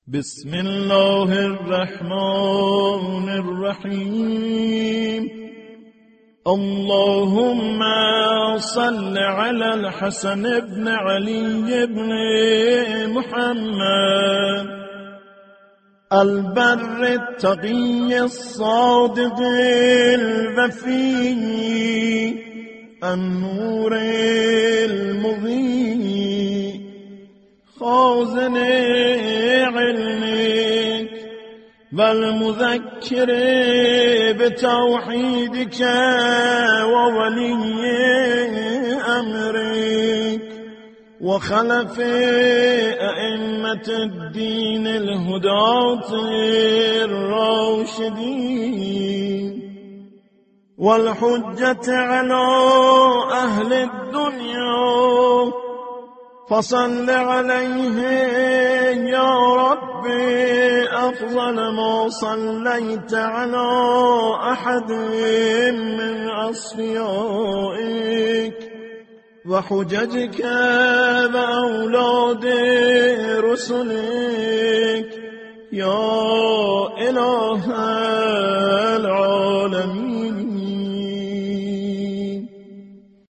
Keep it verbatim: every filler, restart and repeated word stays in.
بسم الله الرحمن الرحيم. اللهم صل على الحسن بن علي بن محمد البر التقي الصادق الوفي النور المضيء خازن علمك والمذكر بتوحيدك وولي أمرك وخلف أئمة الدين الهداة الراشدين والحجة على أهل الدنيا فصل عليه يا ربي أفضل ما صليت على أحد من أصفيائك وحججك وأولاد رسلك يا إله العالمين.